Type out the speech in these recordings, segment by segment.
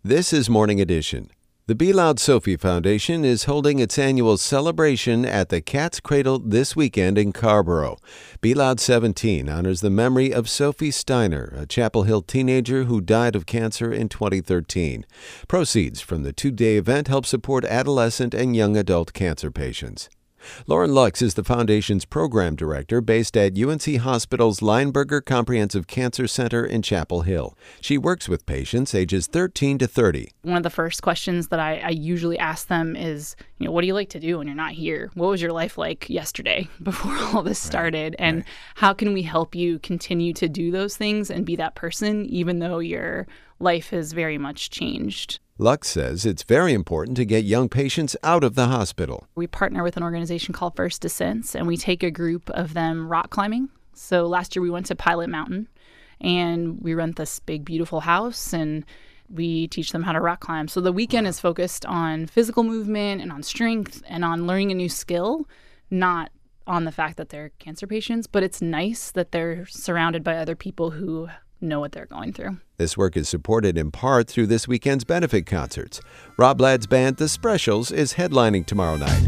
This is Morning Edition. The Be Loud Sophie Foundation is holding its annual celebration at the Cat's Cradle this weekend in Carrboro. Be Loud 17 honors the memory of Sophie Steiner, a Chapel Hill teenager who died of cancer in 2013. Proceeds from the two-day event help support adolescent and young adult cancer patients. Lauren Lux is the foundation's program director based at UNC Hospital's Lineberger Comprehensive Cancer Center in Chapel Hill. She works with patients ages 13 to 30. One of the first questions that I usually ask them is, what do you like to do when you're not here? What was your life like yesterday before all this started? And how can we help you continue to do those things and be that person even though your life has very much changed? Lux says it's very important to get young patients out of the hospital. We partner with an organization called First Descents, and we take a group of them rock climbing. So last year we went to Pilot Mountain, and we rent this big, beautiful house, and we teach them how to rock climb. So the weekend is focused on physical movement and on strength and on learning a new skill, not on the fact that they're cancer patients, but it's nice that they're surrounded by other people who know what they're going through. This work is supported in part through this weekend's benefit concerts. Rob Ladd's band, The Specials, is headlining tomorrow night.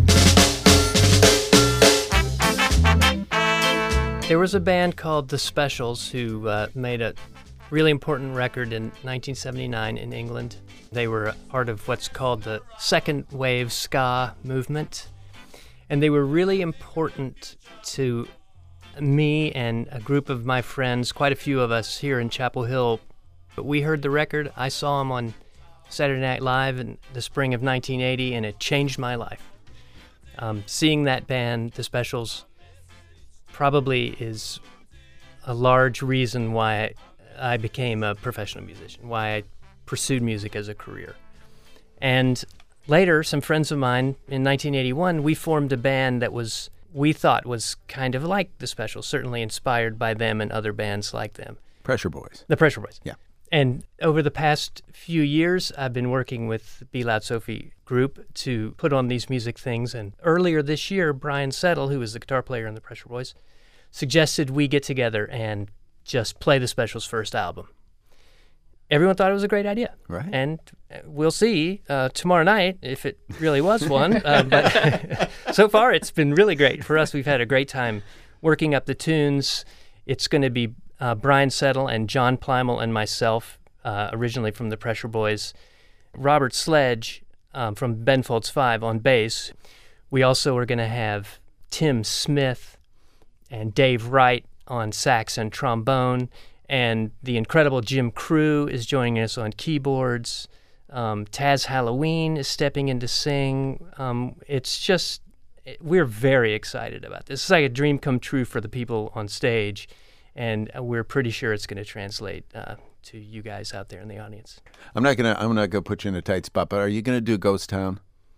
There was a band called The Specials who made a really important record in 1979 in England. They were part of what's called the second wave ska movement, and they were really important to me and a group of my friends, quite a few of us here in Chapel Hill. But we heard the record. I saw them on Saturday Night Live in the spring of 1980, and it changed my life. Seeing that band, The Specials, probably is a large reason why I became a professional musician, why I pursued music as a career. And later, some friends of mine, in 1981, we formed a band that we thought was kind of like The Specials, certainly inspired by them and other bands like them. Pressure Boys. The Pressure Boys. Yeah. And over the past few years, I've been working with the Be Loud Sophie group to put on these music things. And earlier this year, Brian Settle, who is the guitar player in the Pressure Boys, suggested we get together and just play The Specials' first album. Everyone thought it was a great idea. Right. And we'll see tomorrow night if it really was one. But so far, it's been really great. For us, we've had a great time working up the tunes. It's going to be Brian Settle and John Plymel and myself, originally from the Pressure Boys. Robert Sledge from Ben Folds 5 on bass. We also are going to have Tim Smith and Dave Wright on sax and trombone. And the incredible Jim Crew is joining us on keyboards. Taz Halloween is stepping in to sing. We're very excited about this. It's like a dream come true for the people on stage, and we're pretty sure it's going to translate to you guys out there in the audience. I'm not gonna put you in a tight spot, but are you gonna do Ghost Town?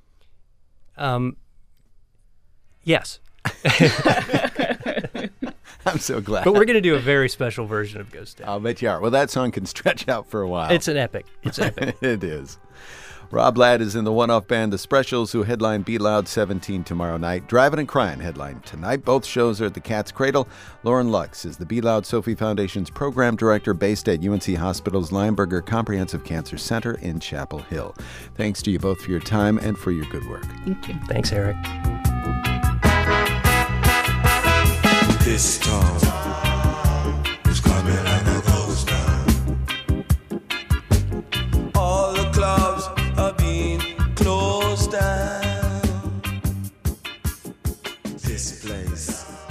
Yes. I'm so glad. But we're going to do a very special version of Ghost Town. I'll bet you are. Well, that song can stretch out for a while. It's an epic. It's epic. It is. Rob Ladd is in the one-off band The Specials, who headline Be Loud 17 tomorrow night. Driving and Crying headline tonight. Both shows are at the Cat's Cradle. Lauren Lux is the Be Loud Sophie Foundation's program director based at UNC Hospital's Lineberger Comprehensive Cancer Center in Chapel Hill. Thanks to you both for your time and for your good work. Thank you. Thanks, Eric. This storm is coming like a ghost town. All the clubs are being closed down. This place